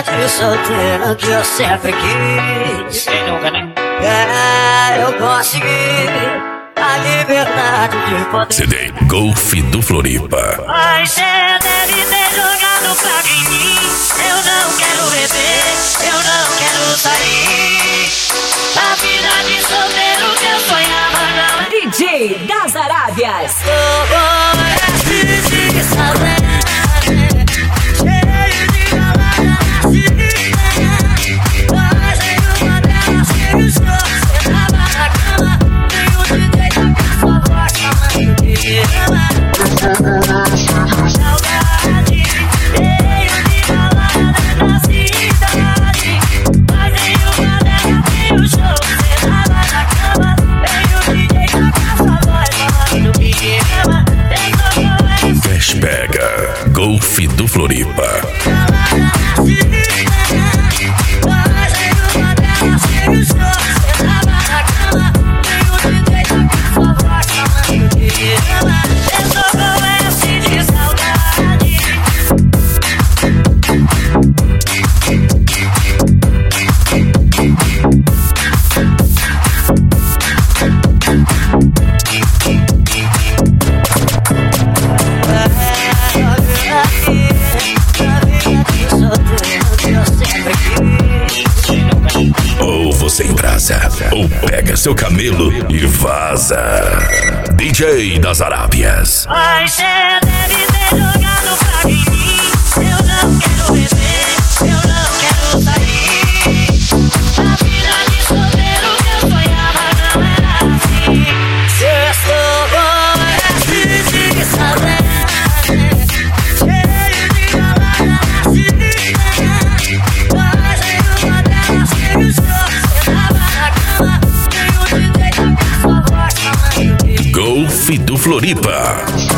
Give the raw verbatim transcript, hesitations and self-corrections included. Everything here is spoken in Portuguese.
de solteiro que eu sempre quis. Quem nunca, né? É, eu consegui a liberdade de poder. C D Golf do Floripa. Mas cê deve ter jogado pra mim. Eu não quero beber, eu não quero sair. A vida de solteiro que eu sonhava não é. D J das Arábias. Tô com esse de saudade, cheio de balada na cidade. Mas em uma delas que o show cê tava na cama. Tem o D J tá com sua voz falando que me ama. Saudade, cheio de balada na cidade. Mas em uma delas que o show cê tava na cama. Tem o D J tá com sua voz falando que me ama. Cash Pega Golf do Floripa. Ou você embrasa, ou pega seu camelo e vaza. D J das Arábias. Mas cê deve ter jogado pra mim. Eu não quero beber, eu não quero sair. A vida de solteiro que eu sonhava não era assim. Cê estou com esse de saudade, cheio de balada na cidade. Mas em uma delas que o show cê tava na cama. Tem o D J tá com sua voz falando que Golf do Floripa.